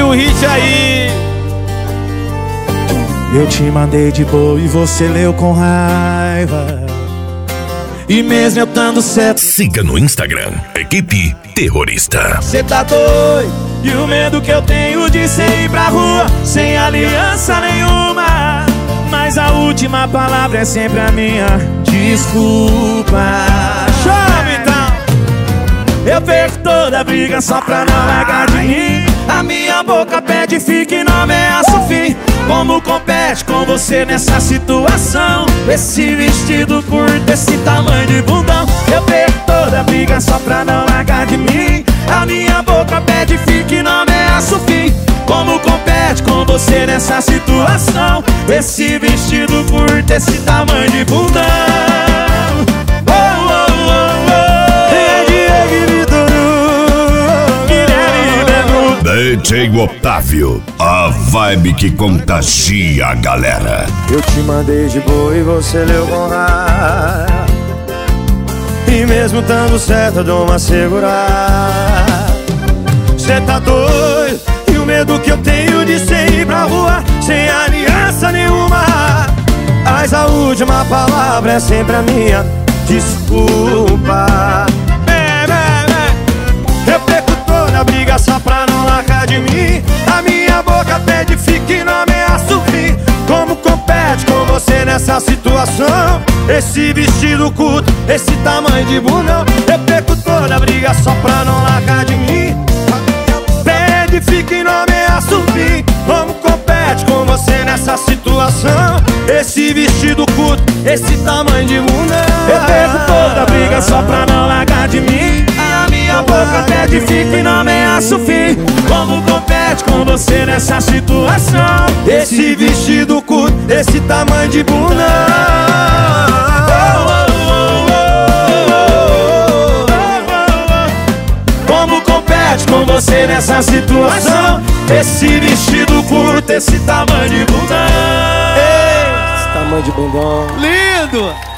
o hit aí. Eu te mandei de boa e você leu com raiva. E mesmo eu tando certo. Siga no Instagram, Equipe Terrorista. Cê tá doido? E o medo que eu tenho de cê ir pra rua sem aliança nenhuma. Mas a última palavra é sempre a minha desculpa. Chame então. Eu perco toda a briga só pra não largar de mim. A minha boca pede fique e não ameaça o fim. Como compete com você nessa situação? Esse vestido curto, esse tamanho de bundão. Eu perco toda a briga só pra não largar de mim. A minha boca pede fique e não ameaça o fim. Como compete com você nessa situação? Esse vestido curto, esse tamanho de bundão. DJ Otávio, a vibe que contagia a galera. Eu te mandei de boa e você leu com raiva. E mesmo dando certo eu dou uma segurada. Cê tá doido? E o medo que eu tenho de cê ir pra rua sem aliança nenhuma. Mas a última palavra é sempre a minha desculpa. Eu perco toda a briga só pra não largar de mim. A minha boca pede fique e não ameaça o fim. Como compete com você nessa situação? Esse vestido curto, esse tamanho de bundão. Eu perco toda a briga só pra não largar de mim. Pede fique e não ameaça o fim. Como compete com você nessa situação? Esse vestido curto, esse tamanho de bundão. Eu perco toda a briga só pra não largar de mim. A minha boca pede fique e não ameaça o fim. Como compete com você nessa situação? Esse vestido curto, esse tamanho de bundão. Como compete com você nessa situação? Esse vestido curto, esse tamanho de bundão. Esse tamanho de bundão. Lindo!